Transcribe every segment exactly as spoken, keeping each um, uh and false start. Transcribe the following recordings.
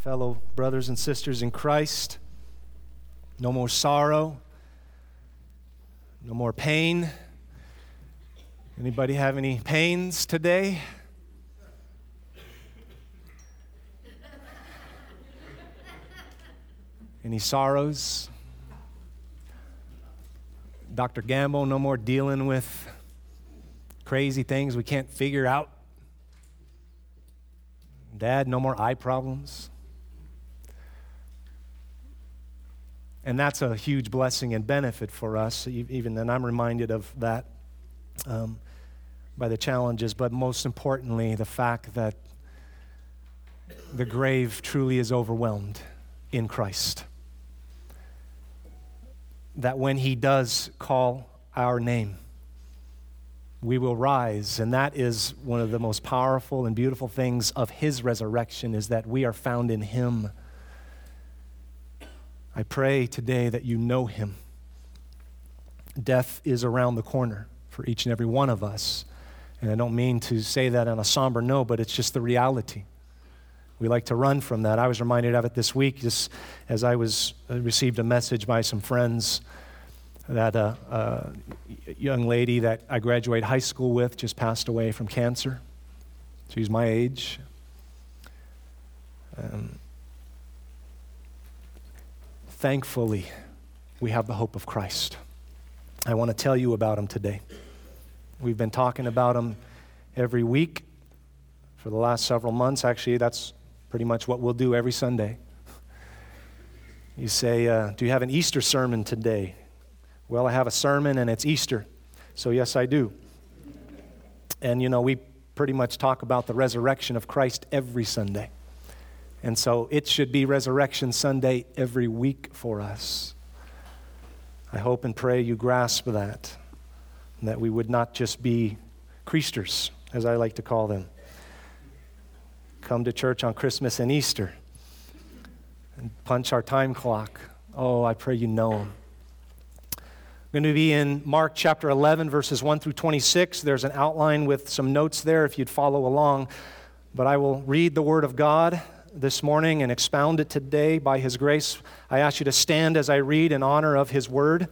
fellow brothers and sisters in Christ. No more sorrow. No more pain. Anybody have any pains today? Any sorrows? Doctor Gamble, no more dealing with crazy things we can't figure out. Dad, no more eye problems. And that's a huge blessing and benefit for us, even then I'm reminded of that um, by the challenges, but most importantly, the fact that the grave truly is overwhelmed in Christ. That when He does call our name, we will rise, and that is one of the most powerful and beautiful things of His resurrection, is that we are found in Him. I pray today that you know Him. Death is around the corner for each and every one of us, and I don't mean to say that on a somber note, but it's just the reality. We like to run from that. I was reminded of it this week, just as I was I received a message by some friends that a, a young lady that I graduated high school with just passed away from cancer. She's my age. Um, thankfully, we have the hope of Christ. I want to tell you about Him today. We've been talking about Him every week for the last several months. Actually, that's pretty much what we'll do every Sunday. You say, uh, do you have an Easter sermon today? Well, I have a sermon and it's Easter. So yes, I do. And you know, we pretty much talk about the resurrection of Christ every Sunday. And so it should be Resurrection Sunday every week for us. I hope and pray you grasp that, and that we would not just be creasters, as I like to call them. Come to church on Christmas and Easter and punch our time clock. Oh, I pray you know Him. We're going to be in Mark chapter eleven, verses one through twenty-six. There's an outline with some notes there if you'd follow along. But I will read the Word of God this morning and expound it today by His grace. I ask you to stand as I read in honor of His Word.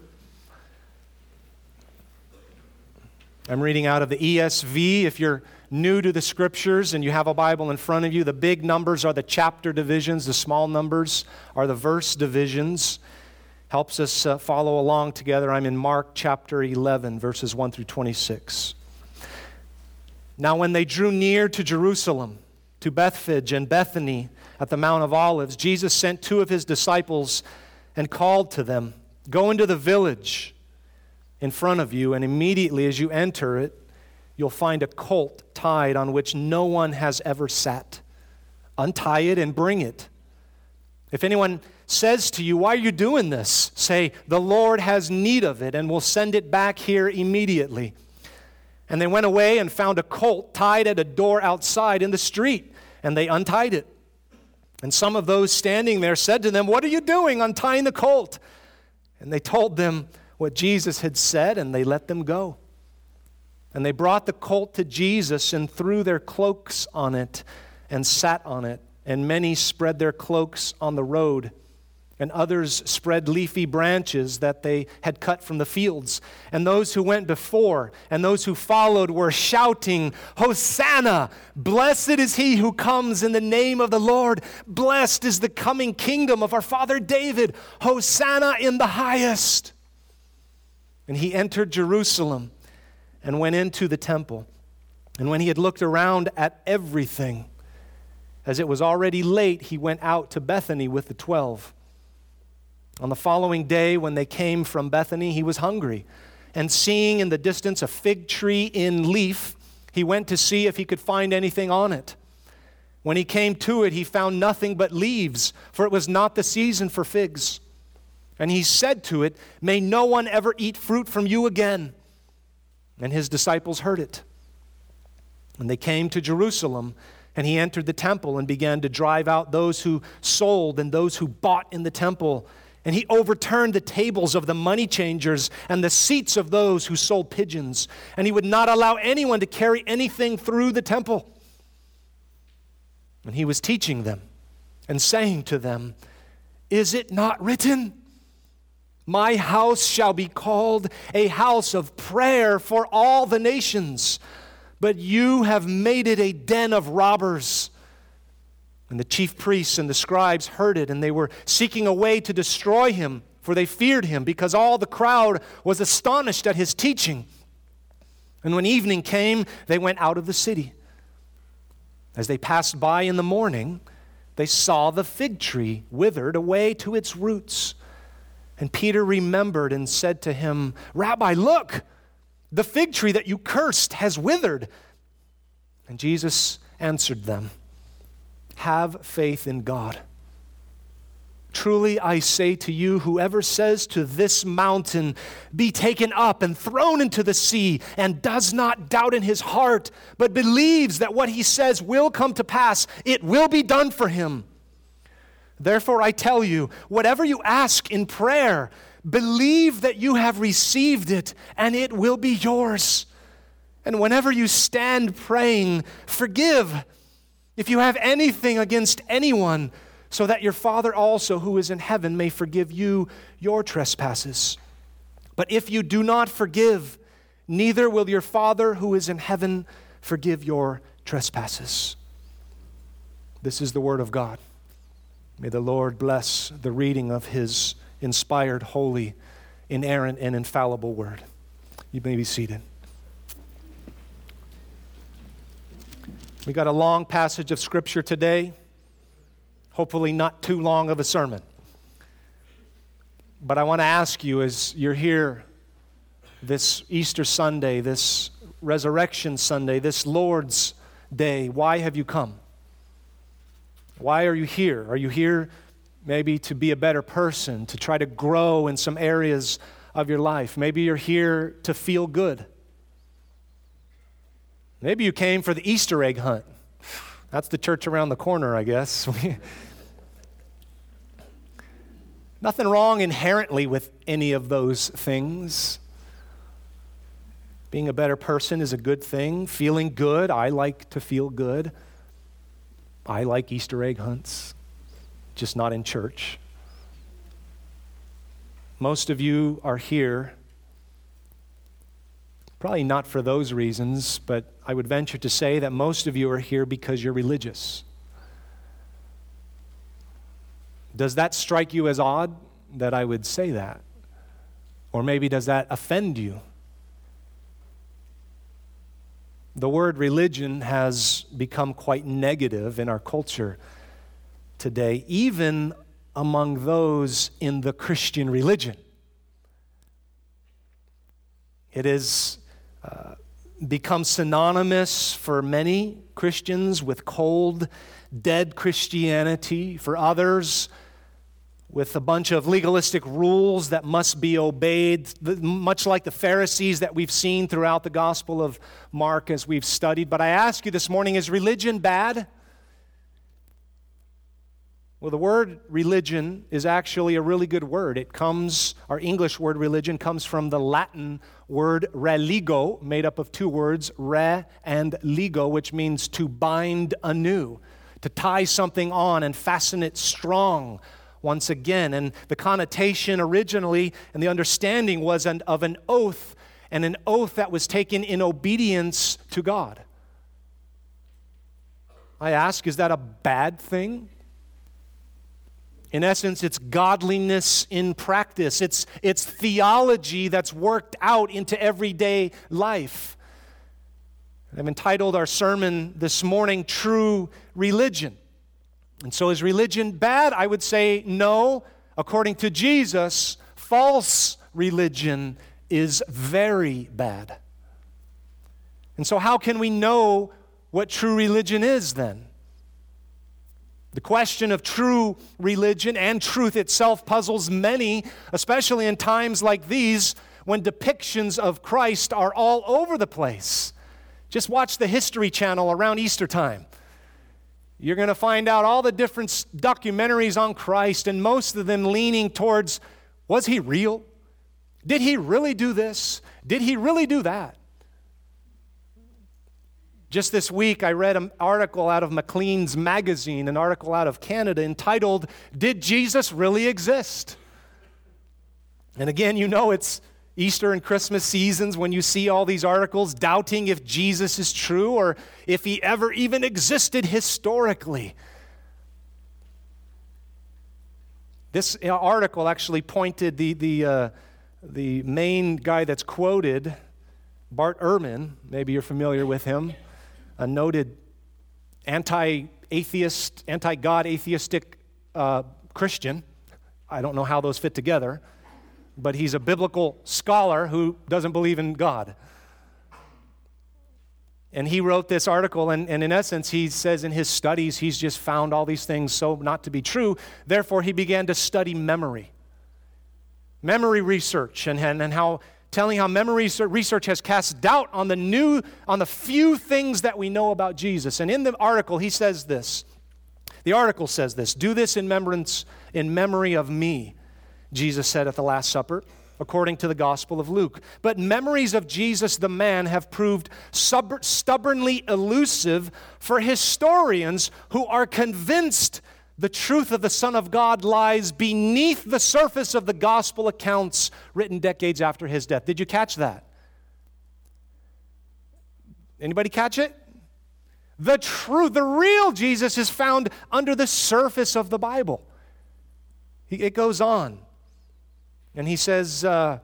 I'm reading out of the E S V. If you're new to the Scriptures and you have a Bible in front of you, the big numbers are the chapter divisions. The small numbers are the verse divisions. Helps us uh, follow along together. I'm in Mark chapter eleven, verses one through twenty-six. Now when they drew near to Jerusalem, to Bethphage and Bethany at the Mount of Olives, Jesus sent two of His disciples and called to them, "Go into the village in front of you, and immediately as you enter it, you'll find a colt tied on which no one has ever sat. Untie it and bring it. If anyone says to you, 'Why are you doing this?' say, 'The Lord has need of it, and will send it back here immediately.'" And they went away and found a colt tied at a door outside in the street, and they untied it. And some of those standing there said to them, "What are you doing untying the colt?" And they told them what Jesus had said, and they let them go. And they brought the colt to Jesus and threw their cloaks on it and sat on it. And many spread their cloaks on the road, and others spread leafy branches that they had cut from the fields. And those who went before and those who followed were shouting, "Hosanna! Blessed is He who comes in the name of the Lord. Blessed is the coming kingdom of our father David. Hosanna in the highest." And He entered Jerusalem and went into the temple. And when He had looked around at everything, as it was already late, He went out to Bethany with the twelve. On the following day, when they came from Bethany, He was hungry. And seeing in the distance a fig tree in leaf, He went to see if He could find anything on it. When He came to it, He found nothing but leaves, for it was not the season for figs. And He said to it, "May no one ever eat fruit from you again." And His disciples heard it. And they came to Jerusalem, and He entered the temple and began to drive out those who sold and those who bought in the temple. And He overturned the tables of the money changers and the seats of those who sold pigeons. And He would not allow anyone to carry anything through the temple. And He was teaching them and saying to them, "Is it not written, 'My house shall be called a house of prayer for all the nations'? But you have made it a den of robbers." And the chief priests and the scribes heard it, and they were seeking a way to destroy him, for they feared him, because all the crowd was astonished at his teaching. And when evening came, they went out of the city. As they passed by in the morning, they saw the fig tree withered away to its roots. And Peter remembered and said to him, "Rabbi, look, the fig tree that you cursed has withered." And Jesus answered them, "Have faith in God. Truly I say to you, whoever says to this mountain, 'Be taken up and thrown into the sea,' and does not doubt in his heart, but believes that what he says will come to pass, it will be done for him. Therefore I tell you, whatever you ask in prayer, believe that you have received it, and it will be yours. And whenever you stand praying, forgive if you have anything against anyone, so that your Father also who is in heaven may forgive you your trespasses. But if you do not forgive, neither will your Father who is in heaven forgive your trespasses." This is the word of God. May the Lord bless the reading of his inspired, holy, inerrant, and infallible word. You may be seated. We got a long passage of Scripture today. Hopefully not too long of a sermon. But I want to ask you, as you're here this Easter Sunday, this Resurrection Sunday, this Lord's Day, why have you come? Why are you here? Are you here maybe to be a better person, to try to grow in some areas of your life? Maybe you're here to feel good. Maybe you came for the Easter egg hunt. That's the church around the corner, I guess. Nothing wrong inherently with any of those things. Being a better person is a good thing. Feeling good, I like to feel good. I like Easter egg hunts, just not in church. Most of you are here, probably not for those reasons, but I would venture to say that most of you are here because you're religious. Does that strike you as odd that I would say that? Or maybe does that offend you? The word religion has become quite negative in our culture today, even among those in the Christian religion. It has uh, become synonymous for many Christians with cold, dead Christianity, for others with a bunch of legalistic rules that must be obeyed, much like the Pharisees that we've seen throughout the Gospel of Mark as we've studied. But I ask you this morning, is religion bad? Well, the word religion is actually a really good word. It comes, our English word religion comes from the Latin word religo, made up of two words, re and ligo, which means to bind anew, to tie something on and fasten it strong once again. And the connotation originally and the understanding was an, of an oath, and an oath that was taken in obedience to God. I ask, is that a bad thing? In essence, it's godliness in practice. It's, it's theology that's worked out into everyday life. I've entitled our sermon this morning, True Religion. And so is religion bad? I would say no. According to Jesus, false religion is very bad. And so how can we know what true religion is then? The question of true religion and truth itself puzzles many, especially in times like these when depictions of Christ are all over the place. Just watch the History Channel around Easter time. You're going to find out all the different documentaries on Christ, and most of them leaning towards, was he real? Did he really do this? Did he really do that? Just this week, I read an article out of Maclean's magazine, an article out of Canada entitled, "Did Jesus Really Exist?" And again, you know it's Easter and Christmas seasons when you see all these articles doubting if Jesus is true or if he ever even existed historically. This article actually pointed, the, the, uh, the main guy that's quoted, Bart Ehrman, maybe you're familiar with him, a noted anti-atheist, anti-God atheistic uh, Christian. I don't know how those fit together, but he's a biblical scholar who doesn't believe in God. And he wrote this article, and, and in essence, he says in his studies, he's just found all these things so not to be true. Therefore, he began to study memory. Memory research, and, and, and how telling how memory research has cast doubt on the new, on the few things that we know about Jesus. And in the article, he says this. The article says this: "Do this in remembrance, in memory of me," Jesus said at the Last Supper, according to the Gospel of Luke. But memories of Jesus the man have proved sub- stubbornly elusive for historians who are convinced the truth of the Son of God lies beneath the surface of the gospel accounts written decades after his death. Did you catch that? Anybody catch it? The truth, the real Jesus is found under the surface of the Bible. It goes on. And he says, uh,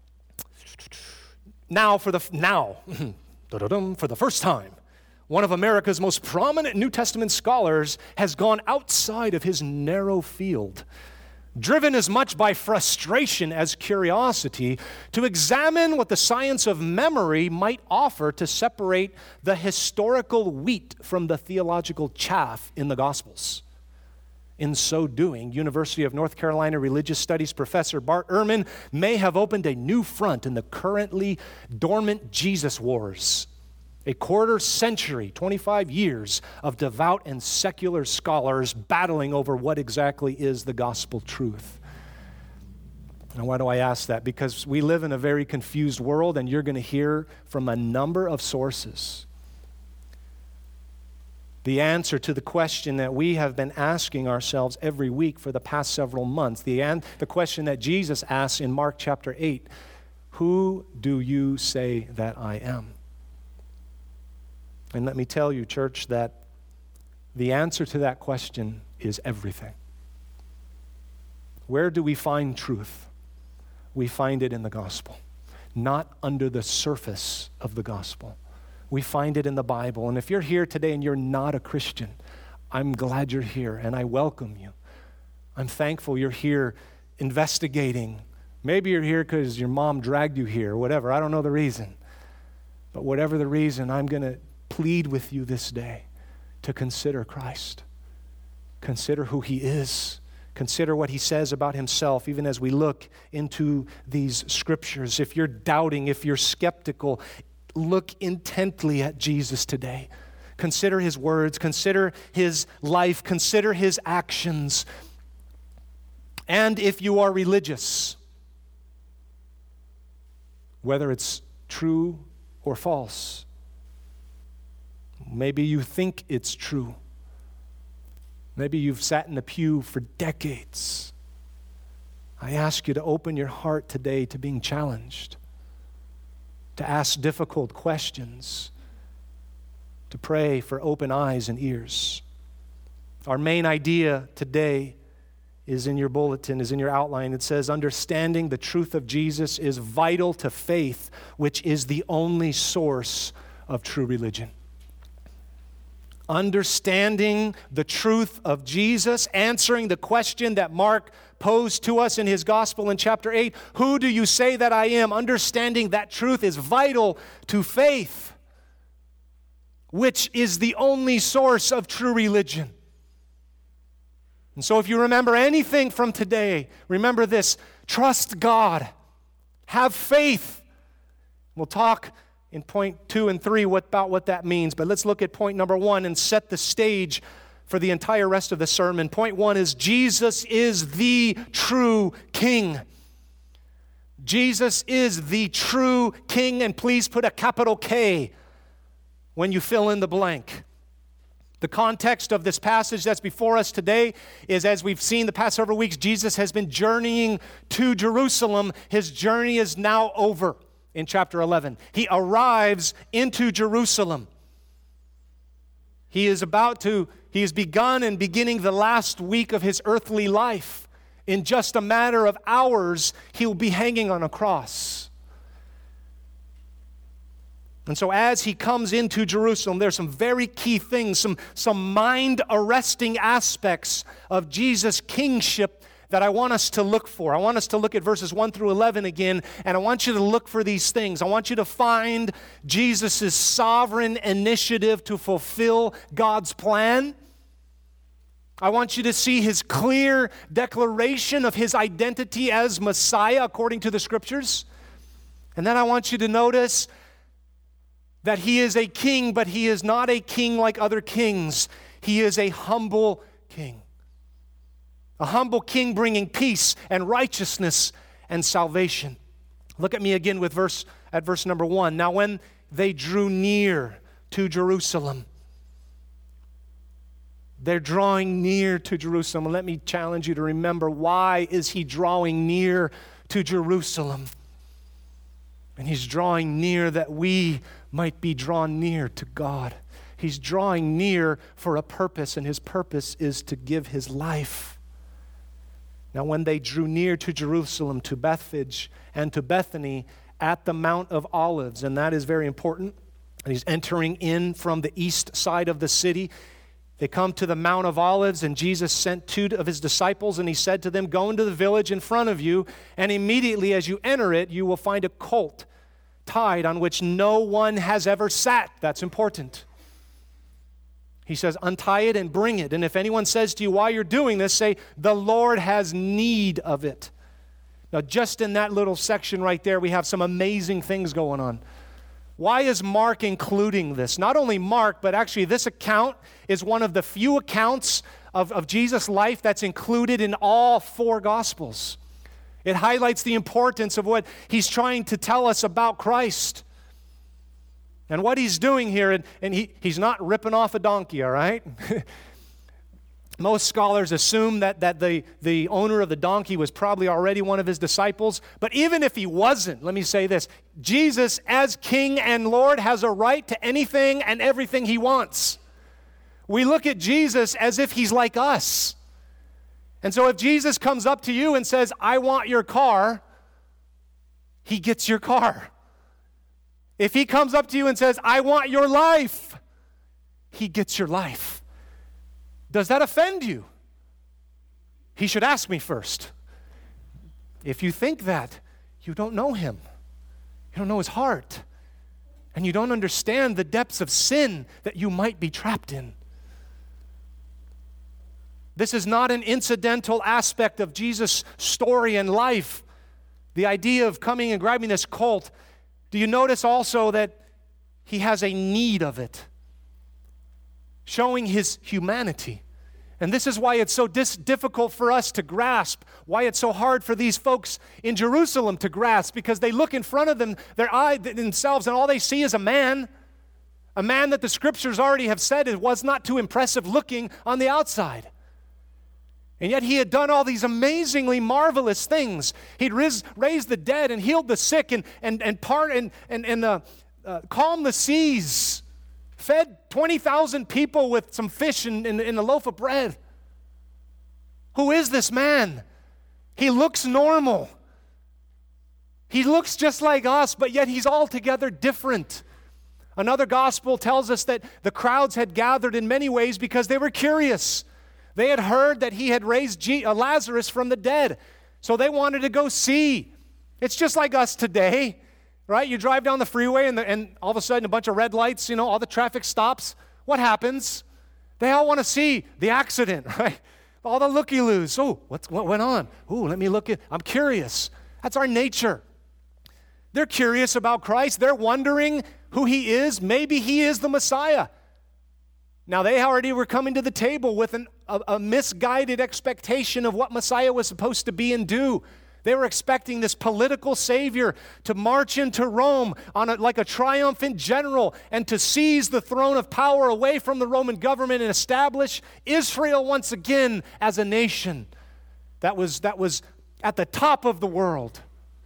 now for the, now, for the first time, one of America's most prominent New Testament scholars has gone outside of his narrow field, driven as much by frustration as curiosity, to examine what the science of memory might offer to separate the historical wheat from the theological chaff in the Gospels. In so doing, University of North Carolina Religious Studies professor Bart Ehrman may have opened a new front in the currently dormant Jesus wars. A quarter century, twenty-five years of devout and secular scholars battling over what exactly is the gospel truth. And why do I ask that? Because we live in a very confused world, and you're going to hear from a number of sources the answer to the question that we have been asking ourselves every week for the past several months. The, an- the question that Jesus asks in Mark chapter eight, "Who do you say that I am?" And let me tell you, church, that the answer to that question is everything. Where do we find truth? We find it in the gospel, not under the surface of the gospel. We find it in the Bible. And if you're here today and you're not a Christian, I'm glad you're here and I welcome you. I'm thankful you're here investigating. Maybe you're here because your mom dragged you here, or whatever. I don't know the reason. But whatever the reason, I'm going to plead with you this day to consider Christ. Consider who he is. Consider what he says about himself, even as we look into these scriptures. If you're doubting, if you're skeptical, look intently at Jesus today. Consider his words, consider his life, consider his actions. And if you are religious, whether it's true or false, maybe you think it's true. Maybe you've sat in the pew for decades. I ask you to open your heart today to being challenged, to ask difficult questions, to pray for open eyes and ears. Our main idea today is in your bulletin, is in your outline. It says, understanding the truth of Jesus is vital to faith, which is the only source of true religion. Understanding the truth of Jesus, answering the question that Mark posed to us in his gospel in chapter eight, who do you say that I am? Understanding that truth is vital to faith, which is the only source of true religion. And so if you remember anything from today, remember this: trust God, have faith. We'll talk in point two and three what, about what that means, but let's look at point number one and set the stage for the entire rest of the sermon. Point one is Jesus is the true King. Jesus is the true King, and please put a capital K when you fill in the blank. The context of this passage that's before us today is, as we've seen the past several weeks, Jesus has been journeying to Jerusalem. His journey is now over in chapter eleven. He arrives into Jerusalem. He is about to, he has begun and beginning the last week of his earthly life. In just a matter of hours, he will be hanging on a cross. And so as he comes into Jerusalem, there's some very key things, some, some mind-arresting aspects of Jesus' kingship that I want us to look for. I want us to look at verses one through eleven again, and I want you to look for these things. I want you to find Jesus' sovereign initiative to fulfill God's plan. I want you to see his clear declaration of his identity as Messiah according to the Scriptures. And then I want you to notice that he is a king, but he is not a king like other kings. He is a humble king. A humble king bringing peace and righteousness and salvation. Look at me again with verse at verse number one. Now when they drew near to Jerusalem, they're drawing near to Jerusalem. Let me challenge you to remember, why is he drawing near to Jerusalem? And he's drawing near that we might be drawn near to God. He's drawing near for a purpose, and his purpose is to give his life. Now, when they drew near to Jerusalem, to Bethphage and to Bethany at the Mount of Olives, and that is very important, and he's entering in from the east side of the city. They come to the Mount of Olives, and Jesus sent two of his disciples, and he said to them, "Go into the village in front of you, and immediately as you enter it, you will find a colt tied on which no one has ever sat." That's important. He says, "Untie it and bring it. And if anyone says to you while you're doing this, say, 'The Lord has need of it.'" Now, just in that little section right there, we have some amazing things going on. Why is Mark including this? Not only Mark, but actually this account is one of the few accounts of, of Jesus' life that's included in all four Gospels. It highlights the importance of what he's trying to tell us about Christ. And what he's doing here, and, and he, he's not ripping off a donkey, all right? Most scholars assume that, that the, the owner of the donkey was probably already one of his disciples. But even if he wasn't, let me say this, Jesus, as King and Lord, has a right to anything and everything he wants. We look at Jesus as if he's like us. And so if Jesus comes up to you and says, "I want your car," he gets your car. If he comes up to you and says, "I want your life," he gets your life. Does that offend you? He should ask me first. If you think that, you don't know him. You don't know his heart. And you don't understand the depths of sin that you might be trapped in. This is not an incidental aspect of Jesus' story and life. The idea of coming and grabbing this colt. Do you notice also that he has a need of it? Showing his humanity. And this is why it's so dis- difficult for us to grasp, why it's so hard for these folks in Jerusalem to grasp, because they look in front of them, their eye themselves, and all they see is a man, a man that the Scriptures already have said it was not too impressive looking on the outside. And yet he had done all these amazingly marvelous things. He'd riz, raised the dead and healed the sick and, and, and, part, and, and, and uh, uh, calmed the seas, fed twenty thousand people with some fish and, and, and a loaf of bread. Who is this man? He looks normal. He looks just like us, but yet he's altogether different. Another gospel tells us that the crowds had gathered in many ways because they were curious. They had heard that he had raised G- uh, Lazarus from the dead, so they wanted to go see. It's just like us today, right? You drive down the freeway and, the, and all of a sudden a bunch of red lights, you know, all the traffic stops. What happens? They all want to see the accident, right? All the looky-loos. Oh, what's, what went on? Oh, let me look at, I'm curious. That's our nature. They're curious about Christ. They're wondering who he is. Maybe he is the Messiah. Now, they already were coming to the table with an, a, a misguided expectation of what Messiah was supposed to be and do. They were expecting this political savior to march into Rome on a, like a triumphant general and to seize the throne of power away from the Roman government and establish Israel once again as a nation that was, that was at the top of the world.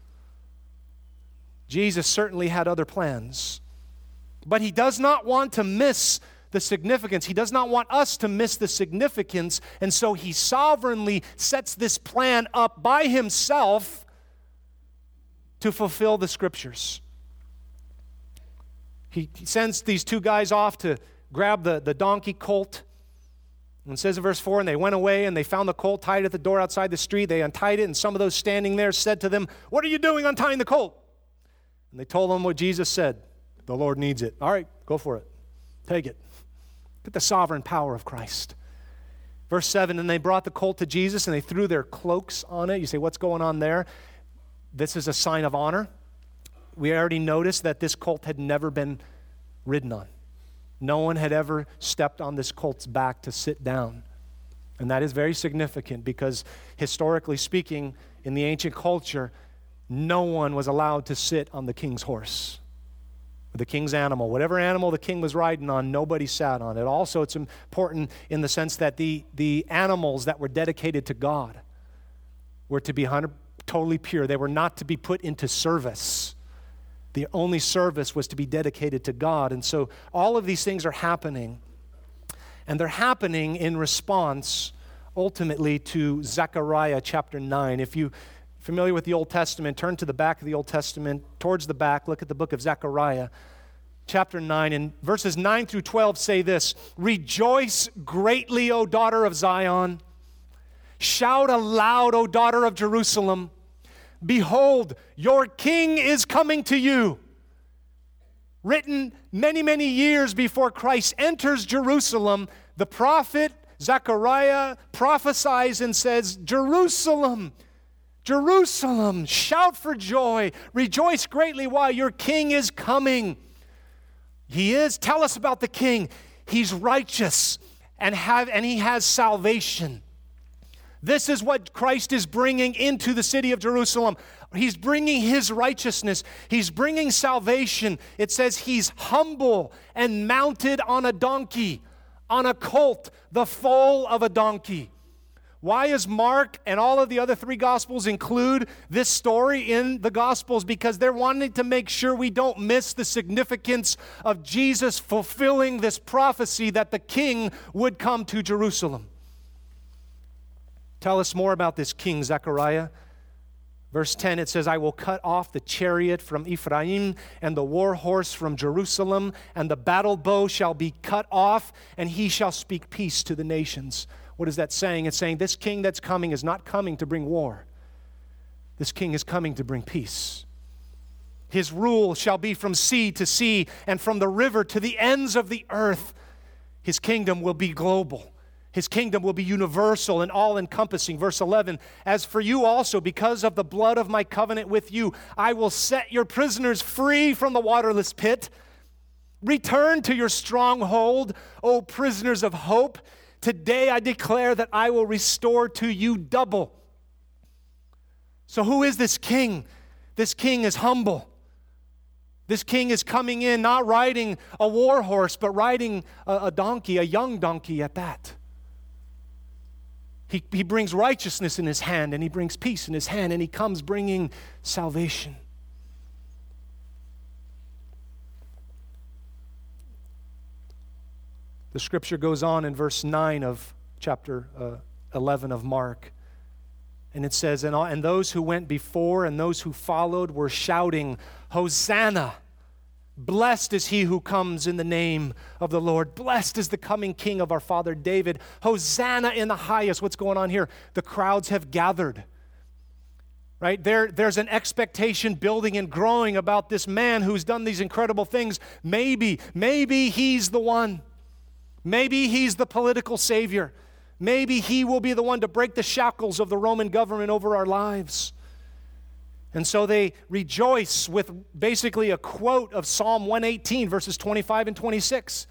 Jesus certainly had other plans, but he does not want to miss the significance. He does not want us to miss the significance, and so he sovereignly sets this plan up by himself to fulfill the Scriptures. He, he sends these two guys off to grab the, the donkey colt. And it says in verse four, and they went away and they found the colt tied at the door outside the street. They untied it, and some of those standing there said to them, "What are you doing untying the colt?" And they told them what Jesus said. "The Lord needs it." All right, go for it. Take it. Look at the sovereign power of Christ. Verse seven, and they brought the colt to Jesus and they threw their cloaks on it. You say, what's going on there? This is a sign of honor. We already noticed that this colt had never been ridden on. No one had ever stepped on this colt's back to sit down. And that is very significant because historically speaking, in the ancient culture, no one was allowed to sit on the king's horse. The king's animal. Whatever animal the king was riding on, nobody sat on it. Also, it's important in the sense that the, the animals that were dedicated to God were to be one hundred percent totally pure. They were not to be put into service. The only service was to be dedicated to God. And so all of these things are happening. And they're happening in response, ultimately, to Zechariah chapter nine. If you're familiar with the Old Testament, turn to the back of the Old Testament, towards the back, look at the book of Zechariah, chapter nine, and verses nine through twelve say this: "Rejoice greatly, O daughter of Zion. Shout aloud, O daughter of Jerusalem. Behold, your king is coming to you." Written many, many years before Christ enters Jerusalem, the prophet Zechariah prophesies and says, "Jerusalem, Jerusalem, shout for joy. Rejoice greatly while your king is coming." He is. Tell us about the king. He's righteous and, have, and he has salvation. This is what Christ is bringing into the city of Jerusalem. He's bringing his righteousness. He's bringing salvation. It says he's humble and mounted on a donkey, on a colt, the foal of a donkey. Why is Mark and all of the other three Gospels include this story in the Gospels? Because they're wanting to make sure we don't miss the significance of Jesus fulfilling this prophecy that the king would come to Jerusalem. Tell us more about this king, Zechariah. Verse ten, it says, "I will cut off the chariot from Ephraim and the war horse from Jerusalem, and the battle bow shall be cut off, and he shall speak peace to the nations." What is that saying? It's saying this king that's coming is not coming to bring war. This king is coming to bring peace. His rule shall be from sea to sea and from the river to the ends of the earth. His kingdom will be global. His kingdom will be universal and all-encompassing. Verse eleven, "As for you also, because of the blood of my covenant with you, I will set your prisoners free from the waterless pit. Return to your stronghold, O prisoners of hope. Today I declare that I will restore to you double." So who is this king? This king is humble. This king is coming in not riding a war horse, but riding a, a donkey, a young donkey at that. He, he brings righteousness in his hand, and he brings peace in his hand, and he comes bringing salvation. The scripture goes on in verse nine of chapter uh, eleven of Mark. And it says, and, all, and those who went before and those who followed were shouting, "Hosanna! Blessed is he who comes in the name of the Lord. Blessed is the coming king of our father David. Hosanna in the highest." What's going on here? The crowds have gathered. Right? There, there's an expectation building and growing about this man who's done these incredible things. Maybe, maybe he's the one. Maybe he's the political savior. Maybe he will be the one to break the shackles of the Roman government over our lives. And so they rejoice with basically a quote of Psalm one eighteen, verses twenty-five and twenty-six.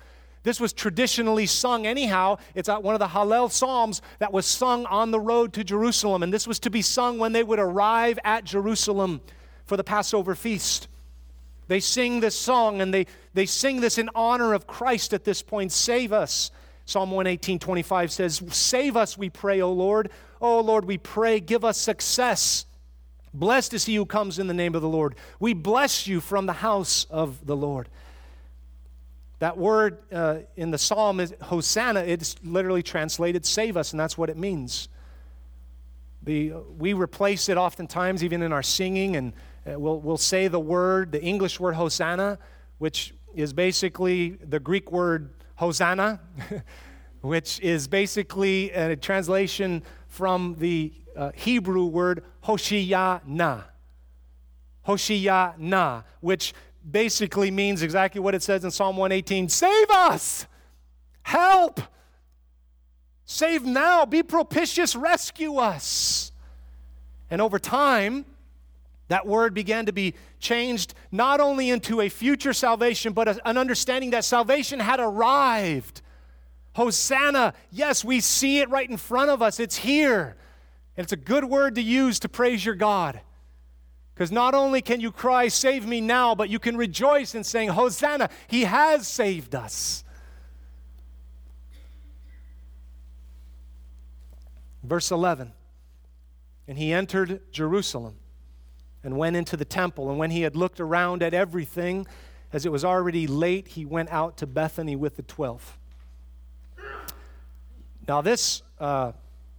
This was traditionally sung anyhow. It's one of the Hallel Psalms that was sung on the road to Jerusalem. And this was to be sung when they would arrive at Jerusalem for the Passover feast. They sing this song, and they, they sing this in honor of Christ at this point. Save us. Psalm one eighteen, twenty-five says, save us, we pray, O Lord. O Lord, we pray, give us success. Blessed is he who comes in the name of the Lord. We bless you from the house of the Lord. That word uh, in the psalm is Hosanna. It's literally translated save us, and that's what it means. The, we replace it oftentimes, even in our singing, and uh, we'll, we'll say the word, the English word Hosanna, which is basically the Greek word Hosanna, which is basically a translation from the uh, Hebrew word Hoshiyana. Hoshiyana, which basically means exactly what it says in Psalm one eighteen. Save us! Help! Save now! Be propitious! Rescue us! And over time, that word began to be changed not only into a future salvation, but an understanding that salvation had arrived. Hosanna, yes, we see it right in front of us. It's here. And it's a good word to use to praise your God. Because not only can you cry, save me now, but you can rejoice in saying, Hosanna, he has saved us. Verse eleven, and he entered Jerusalem and went into the temple. And when he had looked around at everything, as it was already late, he went out to Bethany with the twelve. Now this, uh,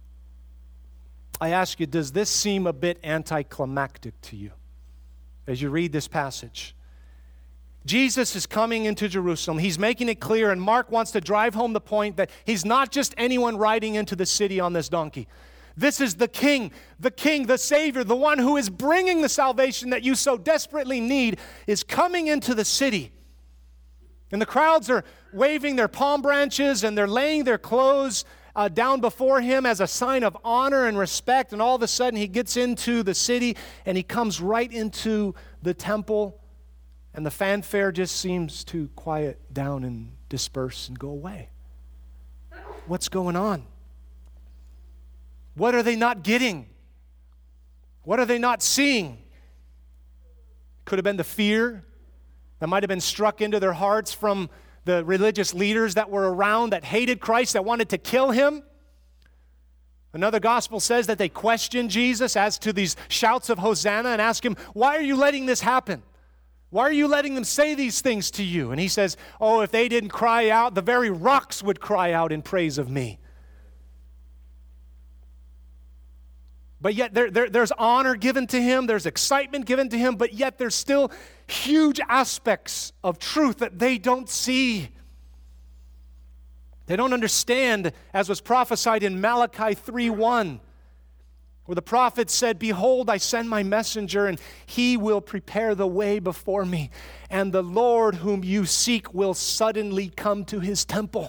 I ask you, does this seem a bit anticlimactic to you as you read this passage? Jesus is coming into Jerusalem. He's making it clear, and Mark wants to drive home the point that he's not just anyone riding into the city on this donkey. This is the King, the King, the Savior, the one who is bringing the salvation that you so desperately need is coming into the city. And the crowds are waving their palm branches, and they're laying their clothes Uh, down before him as a sign of honor and respect, and all of a sudden he gets into the city and he comes right into the temple, and the fanfare just seems to quiet down and disperse and go away. What's going on? What are they not getting? What are they not seeing? Could have been the fear that might have been struck into their hearts from the religious leaders that were around that hated Christ, that wanted to kill him. Another gospel says that they questioned Jesus as to these shouts of Hosanna and asked him, why are you letting this happen? Why are you letting them say these things to you? And he says, oh, if they didn't cry out, the very rocks would cry out in praise of me. But yet there, there, there's honor given to him, there's excitement given to him, but yet there's still huge aspects of truth that they don't see. They don't understand, as was prophesied in Malachi three one, where the prophet said, behold, I send my messenger, and he will prepare the way before me, and the Lord whom you seek will suddenly come to his temple.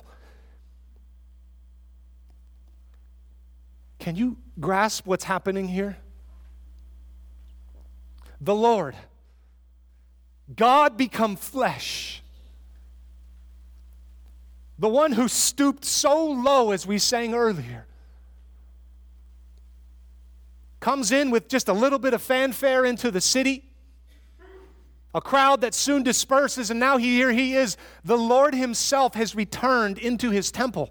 Can you grasp what's happening here? The Lord, God become flesh, the one who stooped so low, as we sang earlier, comes in with just a little bit of fanfare into the city, a crowd that soon disperses, and now here he is. The Lord himself has returned into his temple.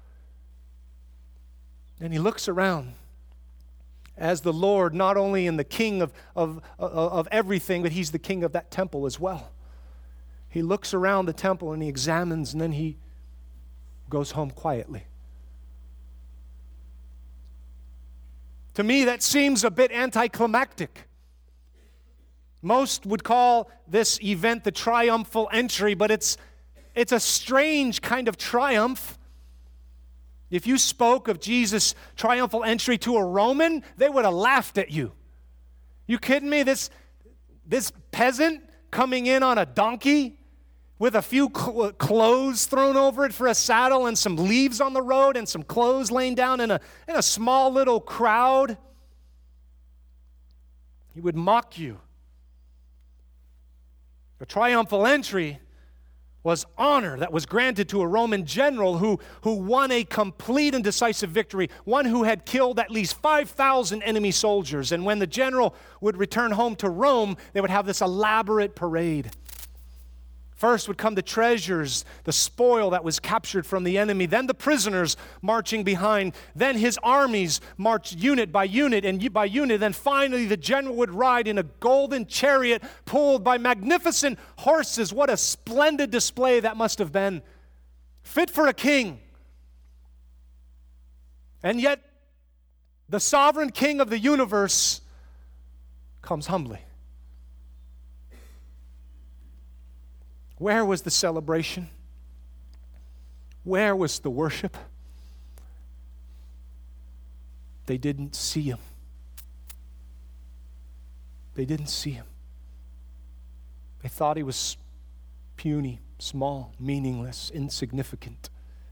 And he looks around as the Lord, not only in the King of, of, of everything, but he's the King of that temple as well. He looks around the temple and he examines, and then he goes home quietly. To me, that seems a bit anticlimactic. Most would call this event the triumphal entry, but it's, it's a strange kind of triumph. If you spoke of Jesus' triumphal entry to a Roman, they would have laughed at you. You kidding me? This, this peasant coming in on a donkey with a few cl- clothes thrown over it for a saddle and some leaves on the road and some clothes laying down in a, in a small little crowd. He would mock you. The triumphal entry was honor that was granted to a Roman general who, who won a complete and decisive victory, one who had killed at least five thousand enemy soldiers. And when the general would return home to Rome, they would have this elaborate parade. First would come the treasures, the spoil that was captured from the enemy, then the prisoners marching behind, then his armies marched unit by unit and by unit, then finally the general would ride in a golden chariot pulled by magnificent horses. What a splendid display that must have been. Fit for a king. And yet, the sovereign king of the universe comes humbly. Where was the celebration? Where was the worship? They didn't see him. They didn't see him. They thought he was puny, small, meaningless, insignificant.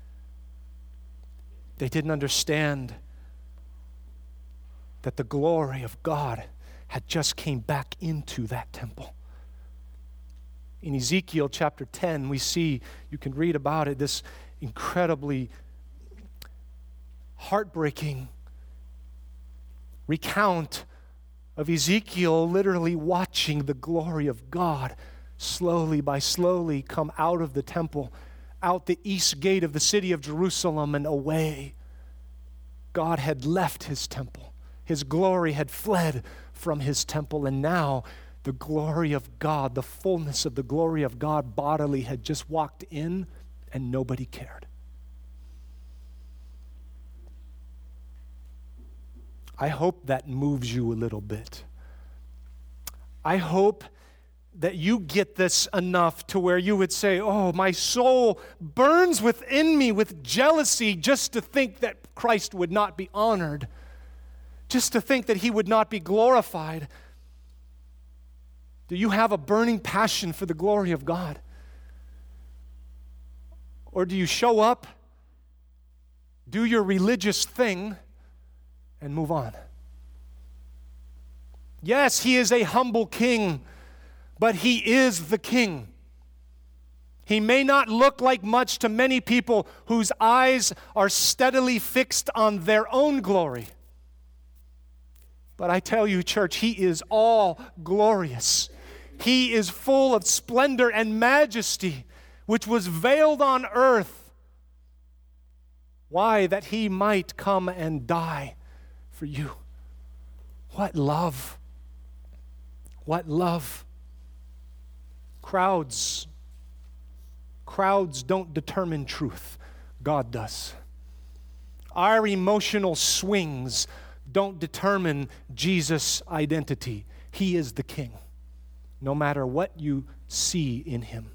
They didn't understand that the glory of God had just came back into that temple. In Ezekiel chapter ten, we see, you can read about it, this incredibly heartbreaking recount of Ezekiel literally watching the glory of God slowly by slowly come out of the temple, out the east gate of the city of Jerusalem and away. God had left his temple. His glory had fled from his temple, and now the glory of God, the fullness of the glory of God bodily had just walked in, and nobody cared. I hope that moves you a little bit. I hope that you get this enough to where you would say, oh, my soul burns within me with jealousy just to think that Christ would not be honored, just to think that he would not be glorified. Do you have a burning passion for the glory of God? Or do you show up, do your religious thing, and move on? Yes, he is a humble king, but he is the king. He may not look like much to many people whose eyes are steadily fixed on their own glory. But I tell you, church, he is all glorious. He is full of splendor and majesty, which was veiled on earth. Why? That he might come and die for you. What love! What love! Crowds, crowds don't determine truth. God does. Our emotional swings don't determine Jesus' identity. He is the king, no matter what you see in him.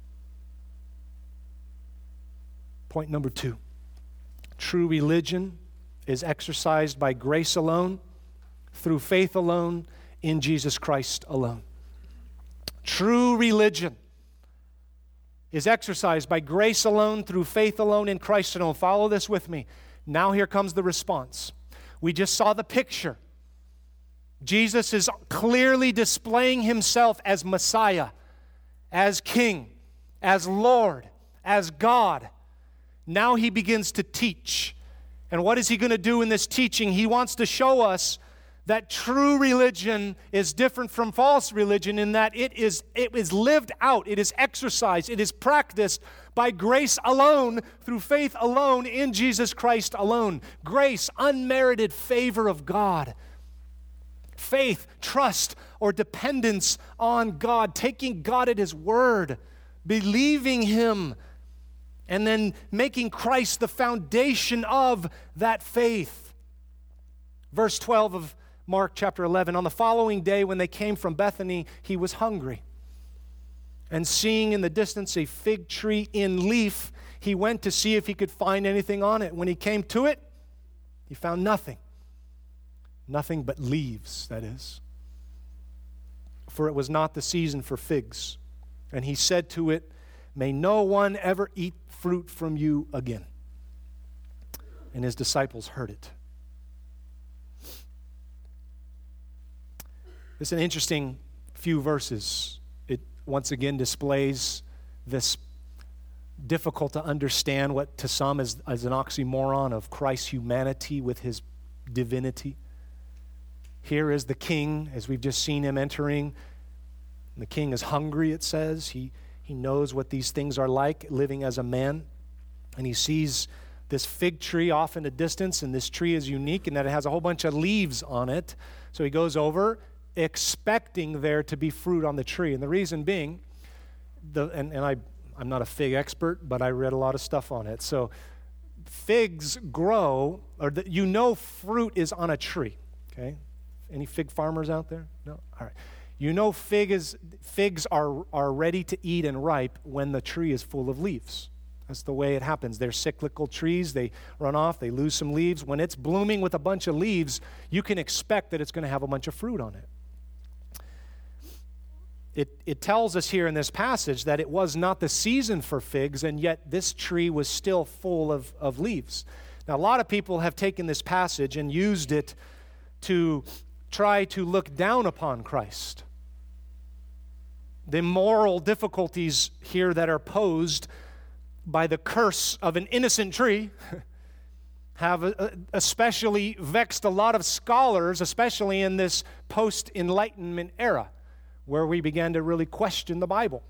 Point number two. True religion is exercised by grace alone, through faith alone, in Jesus Christ alone. True religion is exercised by grace alone, through faith alone, in Christ alone. Follow this with me. Now here comes the response. We just saw the picture. Jesus is clearly displaying himself as Messiah, as King, as Lord, as God. Now he begins to teach. And what is he going to do in this teaching? He wants to show us that true religion is different from false religion in that it is, it is lived out, it is exercised, it is practiced by grace alone, through faith alone, in Jesus Christ alone. Grace, unmerited favor of God. Faith, trust, or dependence on God, taking God at his word, believing him, and then making Christ the foundation of that faith. Verse twelve of Mark chapter eleven, on the following day when they came from Bethany, he was hungry. And seeing in the distance a fig tree in leaf, he went to see if he could find anything on it. When he came to it, he found nothing. Nothing but leaves, that is. For it was not the season for figs. And he said to it, may no one ever eat fruit from you again. And his disciples heard it. It's an interesting few verses. It once again displays this difficult to understand what to some is, is an oxymoron of Christ's humanity with his divinity. Here is the king, as we've just seen him entering. The king is hungry, it says. He, he knows what these things are like, living as a man. And he sees this fig tree off in the distance, and this tree is unique in that it has a whole bunch of leaves on it. So he goes over, expecting there to be fruit on the tree. And the reason being, the and, and I, I'm not a fig expert, but I read a lot of stuff on it. So figs grow, or the, you know fruit is on a tree, okay? Any fig farmers out there? No? All right. You know fig is, figs are, are ready to eat and ripe when the tree is full of leaves. That's the way it happens. They're cyclical trees. They run off. They lose some leaves. When it's blooming with a bunch of leaves, you can expect that it's going to have a bunch of fruit on it. It, it tells us here in this passage that it was not the season for figs, and yet this tree was still full of, of leaves. Now, a lot of people have taken this passage and used it to try to look down upon Christ. The moral difficulties here that are posed by the curse of an innocent tree have especially vexed a lot of scholars, especially in this post-Enlightenment era, where we began to really question the Bible.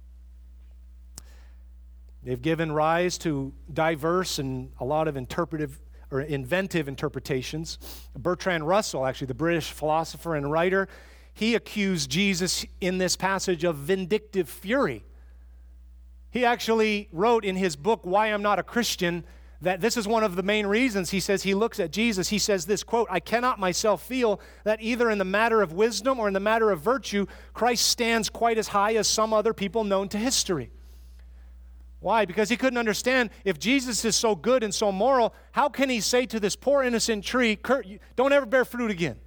They've given rise to diverse and a lot of interpretive or inventive interpretations. Bertrand Russell, actually the British philosopher and writer, he accused Jesus in this passage of vindictive fury. He actually wrote in his book, Why I'm Not a Christian, that this is one of the main reasons. He says he looks at Jesus. He says this, quote, I cannot myself feel that either in the matter of wisdom or in the matter of virtue, Christ stands quite as high as some other people known to history. Why? Because he couldn't understand, if Jesus is so good and so moral, how can he say to this poor innocent tree, don't ever bear fruit again?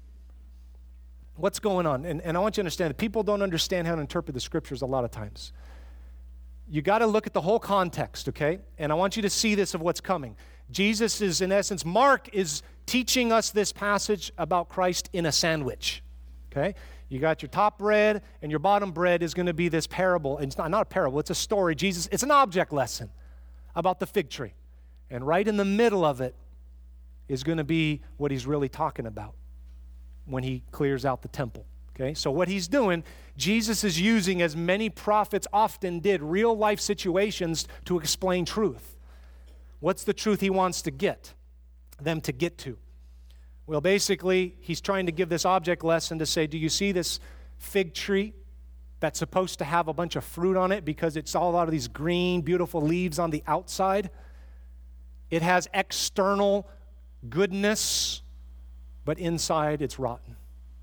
What's going on? And, and I want you to understand that people don't understand how to interpret the scriptures a lot of times. You got to look at the whole context, okay? And I want you to see this of what's coming. Jesus is, in essence, Mark is teaching us this passage about Christ in a sandwich, okay? You got your top bread, and your bottom bread is going to be this parable. And it's not, not a parable, it's a story. Jesus, it's an object lesson about the fig tree. And right in the middle of it is going to be what he's really talking about when he clears out the temple. Okay, so what he's doing, Jesus is using, as many prophets often did, real life situations to explain truth. What's the truth he wants to get them to get to? Well, basically, he's trying to give this object lesson to say, do you see this fig tree that's supposed to have a bunch of fruit on it because it's all out of these green, beautiful leaves on the outside? It has external goodness, but inside it's rotten.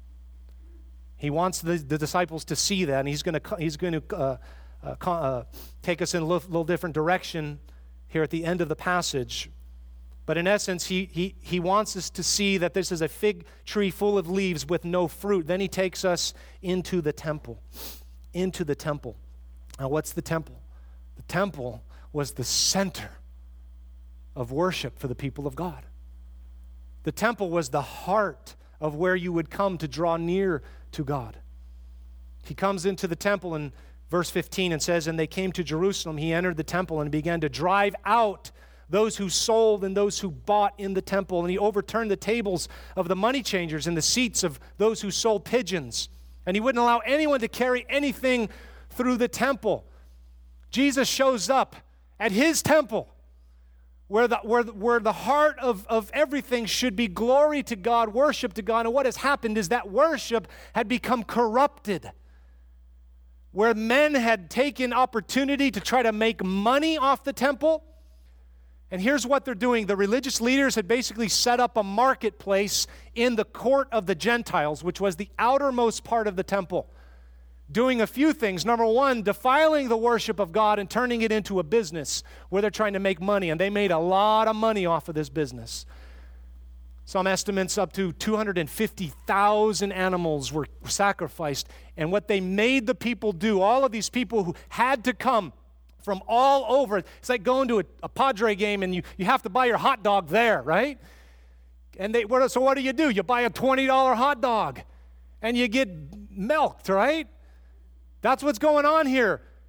He wants the, the disciples to see that, and he's going to he's going to uh, uh, uh, take us in a little, little different direction here at the end of the passage. But in essence, he, he, he wants us to see that this is a fig tree full of leaves with no fruit. Then he takes us into the temple, into the temple. Now, what's the temple? The temple was the center of worship for the people of God. The temple was the heart of where you would come to draw near to God. He comes into the temple in verse fifteen and says, and they came to Jerusalem. He entered the temple and began to drive out those who sold and those who bought in the temple. And he overturned the tables of the money changers and the seats of those who sold pigeons. And he wouldn't allow anyone to carry anything through the temple. Jesus shows up at his temple, where the, where, where the heart of, of everything should be glory to God, worship to God. And what has happened is that worship had become corrupted, where men had taken opportunity to try to make money off the temple. And here's what they're doing. The religious leaders had basically set up a marketplace in the court of the Gentiles, which was the outermost part of the temple, doing a few things. Number one, defiling the worship of God and turning it into a business where they're trying to make money. And they made a lot of money off of this business. Some estimates up to two hundred fifty thousand animals were sacrificed. And what they made the people do, all of these people who had to come from all over, it's like going to a, a Padre game and you, you have to buy your hot dog there, right? And they, what, so what do you do? You buy a twenty dollar hot dog and you get milked, right? That's what's going on here.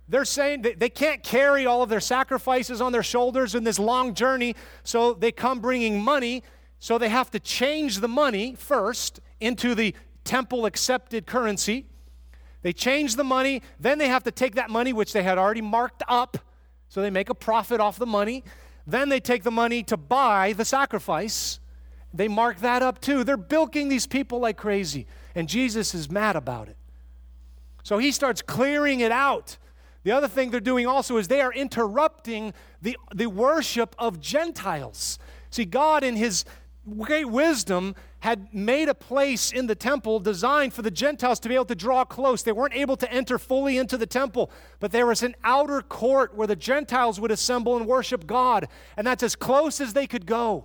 they're saying that they can't carry all of their sacrifices on their shoulders in this long journey, so they come bringing money, so they have to change the money first into the temple-accepted currency. They change the money, then they have to take that money, which they had already marked up, so they make a profit off the money. Then they take the money to buy the sacrifice. They mark that up too. They're bilking these people like crazy, and Jesus is mad about it. So he starts clearing it out. The other thing they're doing also is they are interrupting the, the worship of Gentiles. See, God in his great wisdom had made a place in the temple designed for the Gentiles to be able to draw close. They weren't able to enter fully into the temple, but there was an outer court where the Gentiles would assemble and worship God, and that's as close as they could go.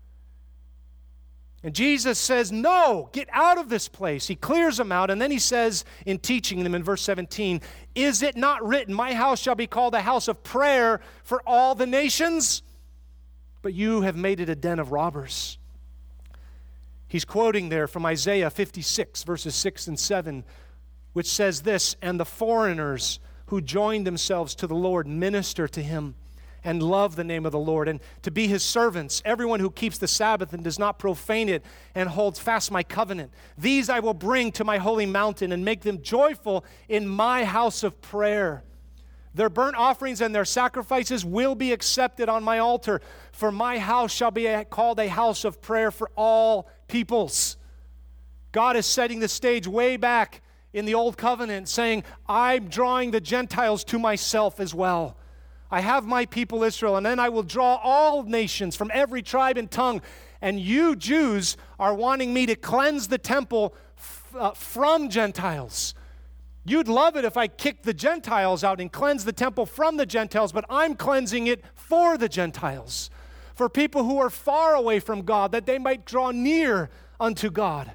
And Jesus says, no, get out of this place. He clears them out, and then he says, in teaching them in verse seventeen, is it not written, my house shall be called a house of prayer for all the nations? But you have made it a den of robbers. He's quoting there from Isaiah fifty-six, verses six and seven, which says this, and the foreigners who join themselves to the Lord minister to him and love the name of the Lord, and to be his servants, everyone who keeps the Sabbath and does not profane it and holds fast my covenant. These I will bring to my holy mountain and make them joyful in my house of prayer. Their burnt offerings and their sacrifices will be accepted on my altar, for my house shall be called a house of prayer for all peoples. God is setting the stage way back in the Old Covenant, saying, I'm drawing the Gentiles to myself as well. I have my people Israel, and then I will draw all nations from every tribe and tongue. And you Jews are wanting me to cleanse the temple f- uh, from Gentiles. You'd love it if I kicked the Gentiles out and cleansed the temple from the Gentiles, but I'm cleansing it for the Gentiles, for people who are far away from God, that they might draw near unto God.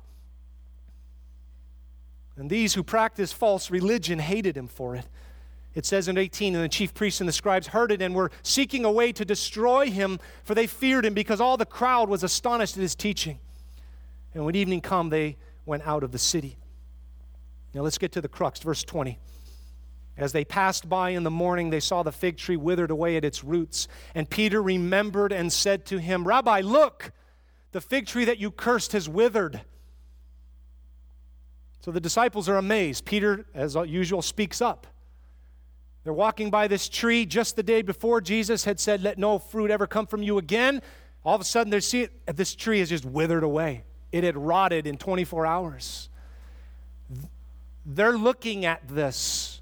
And these who practice false religion hated him for it. It says in eighteen, and the chief priests and the scribes heard it and were seeking a way to destroy him, for they feared him, because all the crowd was astonished at his teaching. And when evening come, they went out of the city. Now let's get to the crux, verse twenty. As they passed by in the morning, they saw the fig tree withered away at its roots. And Peter remembered and said to him, Rabbi, look, the fig tree that you cursed has withered. So the disciples are amazed. Peter, as usual, speaks up. They're walking by this tree just the day before Jesus had said, let no fruit ever come from you again. All of a sudden, they see it, this tree has just withered away. It had rotted in twenty-four hours. They're looking at this.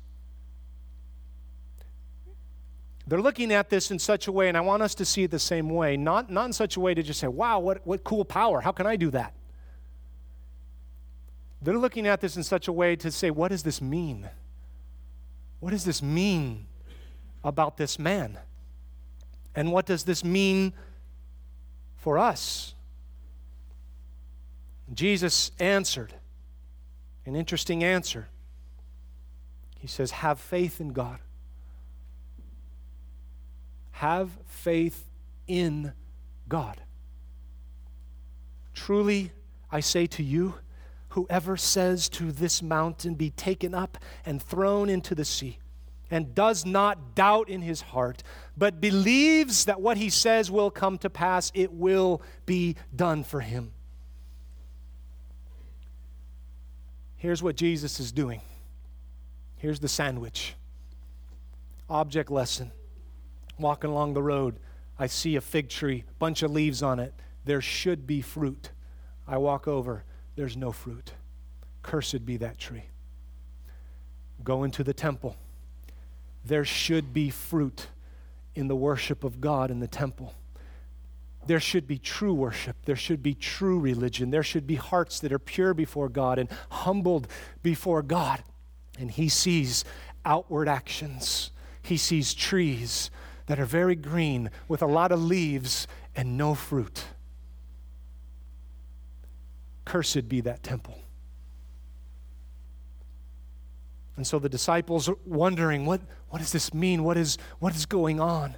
They're looking at this in such a way, and I want us to see it the same way, not, not in such a way to just say, wow, what, what cool power. How can I do that? They're looking at this in such a way to say, what does this mean? What does this mean about this man? And what does this mean for us? Jesus answered, an interesting answer. He says, have faith in God. Have faith in God. Truly, I say to you, whoever says to this mountain, be taken up and thrown into the sea, and does not doubt in his heart, but believes that what he says will come to pass, it will be done for him. Here's what Jesus is doing. Here's the sandwich. Object lesson. Walking along the road, I see a fig tree, bunch of leaves on it. There should be fruit. I walk over. There's no fruit. Cursed be that tree. Go into the temple. There should be fruit in the worship of God in the temple. There should be true worship. There should be true religion. There should be hearts that are pure before God and humbled before God. And he sees outward actions. He sees trees that are very green with a lot of leaves and no fruit. Cursed be that temple. And so the disciples are wondering, what, what does this mean? What is, what is going on?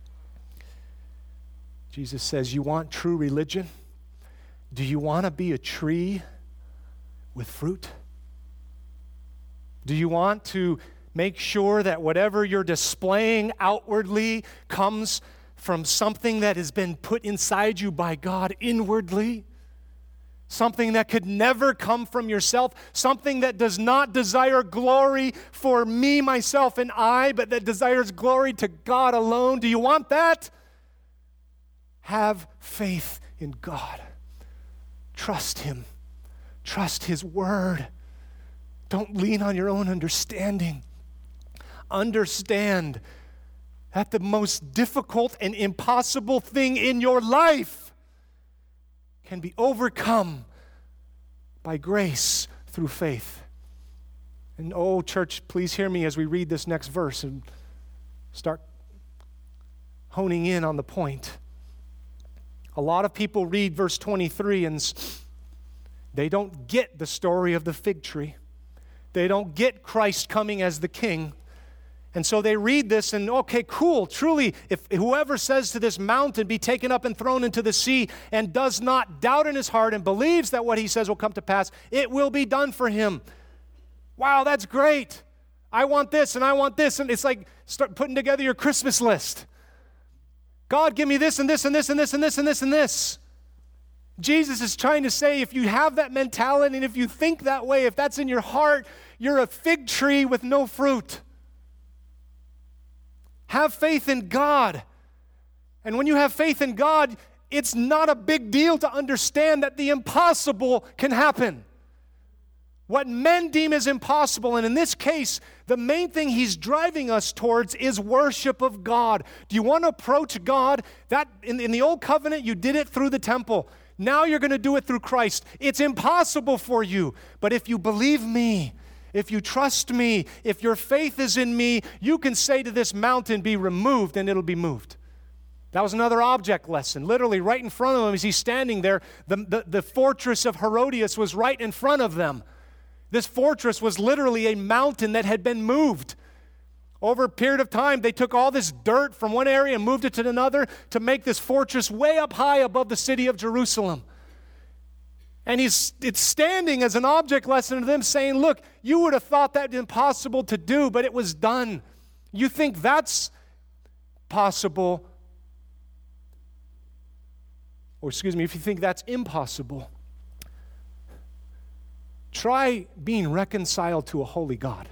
Jesus says, you want true religion? Do you want to be a tree with fruit? Do you want to Make sure that whatever you're displaying outwardly comes from something that has been put inside you by God inwardly. Something that could never come from yourself. Something that does not desire glory for me, myself, and I, but that desires glory to God alone. Do you want that? Have faith in God. Trust Him. Trust His Word. Don't lean on your own understanding. Understand that the most difficult and impossible thing in your life can be overcome by grace through faith. And oh, church, please hear me as we read this next verse and start honing in on the point. A lot of people read verse twenty-three and they don't get the story of the fig tree. They don't get Christ coming as the king. And so they read this and, okay, cool, truly, if whoever says to this mountain, be taken up and thrown into the sea, and does not doubt in his heart and believes that what he says will come to pass, it will be done for him. Wow, that's great. I want this and I want this. And it's like start putting together your Christmas list. God, give me this and this and this and this and this and this and this. Jesus is trying to say, if you have that mentality and if you think that way, if that's in your heart, you're a fig tree with no fruit. Have faith in God. And when you have faith in God, it's not a big deal to understand that the impossible can happen. What men deem as impossible, and in this case, the main thing he's driving us towards is worship of God. Do you want to approach God? That in, in the old covenant, you did it through the temple. Now you're going to do it through Christ. It's impossible for you, but if you believe me, if you trust me, if your faith is in me, you can say to this mountain, be removed, and it'll be moved. That was another object lesson. Literally right in front of him as he's standing there, the, the, the fortress of Herodias was right in front of them. This fortress was literally a mountain that had been moved. Over a period of time, they took all this dirt from one area and moved it to another to make this fortress way up high above the city of Jerusalem. And he's it's standing as an object lesson to them saying, look, you would have thought that impossible to do, but it was done. You think that's possible, or excuse me, if you think that's impossible, try being reconciled to a holy God.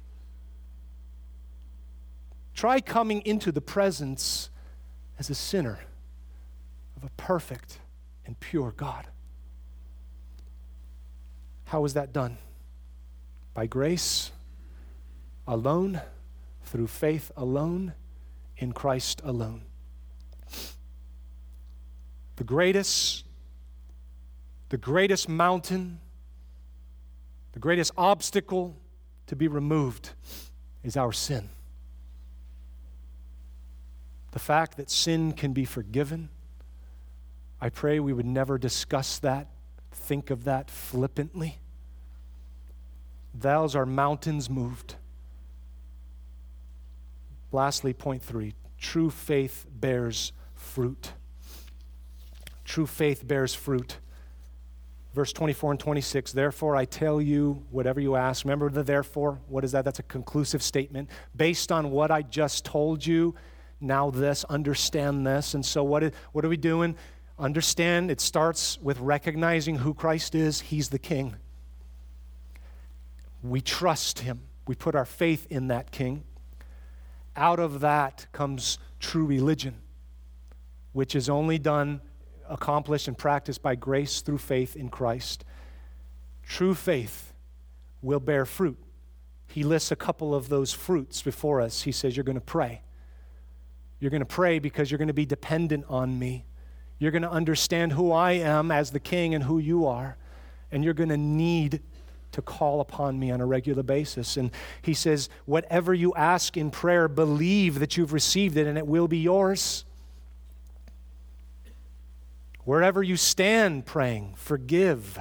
Try coming into the presence as a sinner of a perfect and pure God. How is that done? By grace alone, through faith alone, in Christ alone. The greatest, the greatest mountain, the greatest obstacle to be removed is our sin. The fact that sin can be forgiven, I pray we would never discuss that, think of that flippantly. Those are mountains moved. Lastly, point three, true faith bears fruit. True faith bears fruit. Verse twenty-four and twenty-six, therefore I tell you, whatever you ask. Remember the therefore? What is that? That's a conclusive statement. Based on what I just told you, now this, understand this. And so what, is, what are we doing? Understand, it starts with recognizing who Christ is. He's the King. We trust Him. We put our faith in that King. Out of that comes true religion, which is only done, accomplished, and practiced by grace through faith in Christ. True faith will bear fruit. He lists a couple of those fruits before us. He says, you're going to pray. You're going to pray because you're going to be dependent on me. You're going to understand who I am as the King and who you are. And you're going to need to call upon me on a regular basis. And he says, whatever you ask in prayer, believe that you've received it and it will be yours. Wherever you stand praying, forgive.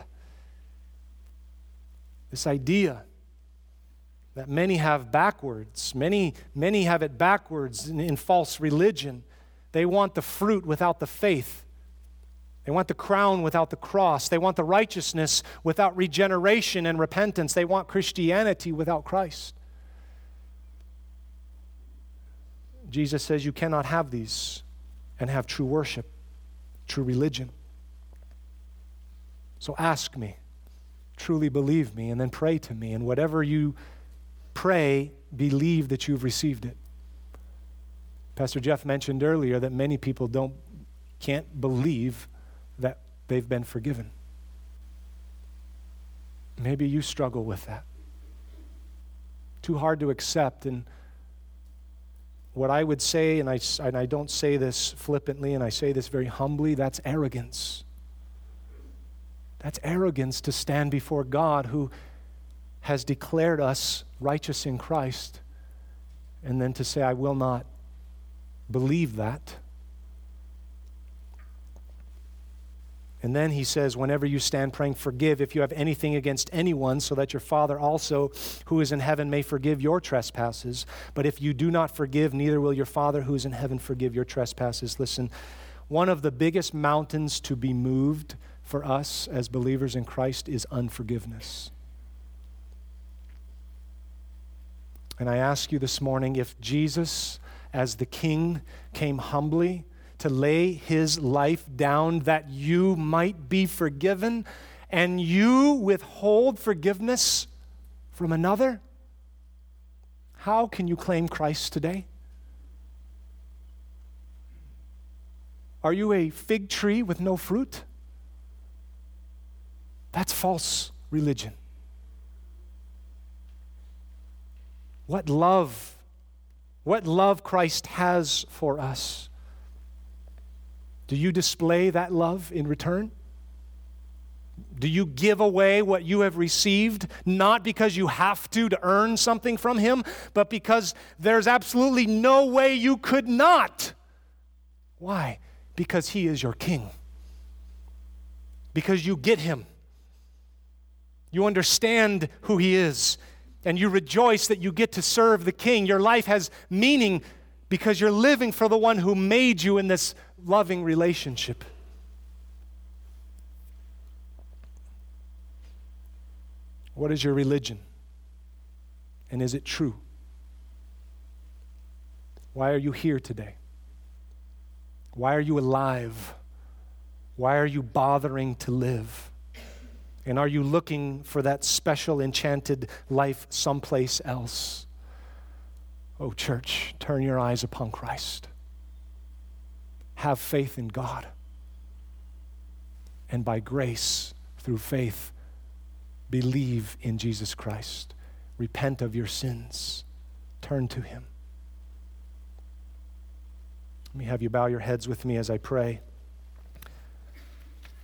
This idea that many have backwards. Many, many have it backwards in, in false religion. They want the fruit without the faith. They want the crown without the cross. They want the righteousness without regeneration and repentance. They want Christianity without Christ. Jesus says you cannot have these and have true worship, true religion. So ask me, truly believe me, and then pray to me. And whatever you pray, believe that you've received it. Pastor Jeff mentioned earlier that many people don't, can't believe that they've been forgiven. Maybe you struggle with that. Too hard to accept. And what I would say, and I, and I don't say this flippantly, and I say this very humbly, that's arrogance. That's arrogance to stand before God who has declared us righteous in Christ, and then to say, I will not believe that. And then he says, whenever you stand praying, forgive if you have anything against anyone, so that your Father also, who is in heaven, may forgive your trespasses. But if you do not forgive, neither will your Father who is in heaven forgive your trespasses. Listen, one of the biggest mountains to be moved for us as believers in Christ is unforgiveness. And I ask you this morning, if Jesus, as the King, came humbly to lay his life down that you might be forgiven, and you withhold forgiveness from another, how can you claim Christ today? Are you a fig tree with no fruit? That's false religion. What love, what love Christ has for us. Do you display that love in return? Do you give away what you have received, not because you have to to earn something from him, but because there's absolutely no way you could not? Why? Because he is your king. Because you get him. You understand who he is, and you rejoice that you get to serve the king. Your life has meaning because you're living for the one who made you in this loving relationship. What is your religion? And is it true? Why are you here today? Why are you alive? Why are you bothering to live? And are you looking for that special enchanted life someplace else? Oh, church, turn your eyes upon Christ. Have faith in God. And by grace, through faith, believe in Jesus Christ. Repent of your sins. Turn to him. Let me have you bow your heads with me as I pray.